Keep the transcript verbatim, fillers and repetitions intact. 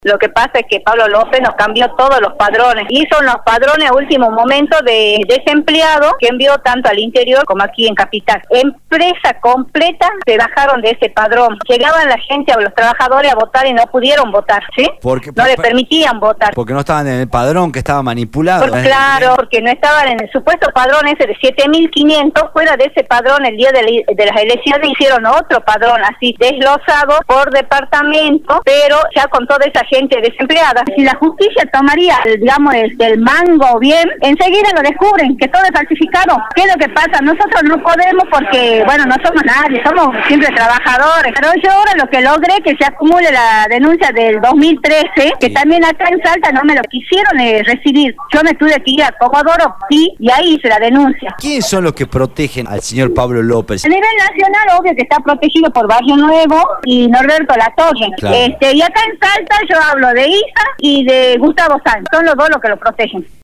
Lo que pasa es que Pablo López nos cambió todos los padrones. Hizo unos padrones a último momento de desempleados que envió tanto al interior como aquí en Capital. Empresa completa se bajaron de ese padrón. Llegaban la gente, los trabajadores a votar y no pudieron votar, ¿sí? Porque, no por, le permitían votar. Porque no estaban en el padrón, que estaba manipulado. Por, claro, porque no estaban en el supuesto padrón ese de siete mil quinientos. Fuera de ese padrón, el día de, de las elecciones hicieron otro padrón así desglosado por departamento, pero ya con toda esa gente desempleada. Si la justicia tomaría, digamos, el, el mango bien, enseguida lo descubren, que todo es falsificado. ¿Qué es lo que pasa? Nosotros no podemos porque, bueno, no somos nadie, somos siempre trabajadores. Pero yo ahora lo que logré que se acumule la denuncia del dos mil trece, que también acá en Salta no me lo quisieron eh, recibir. Yo me tuve que ir a Comodoro, sí, y ahí hice la denuncia. ¿Quiénes son los que protegen al señor Pablo López? A nivel nacional, obvio que está protegido por Barrio Nuevo y Norberto Latorre. Claro. Este, y acá en Salta yo hablo de Isa y de Gustavo Sanz. Son los dos los que lo protegen.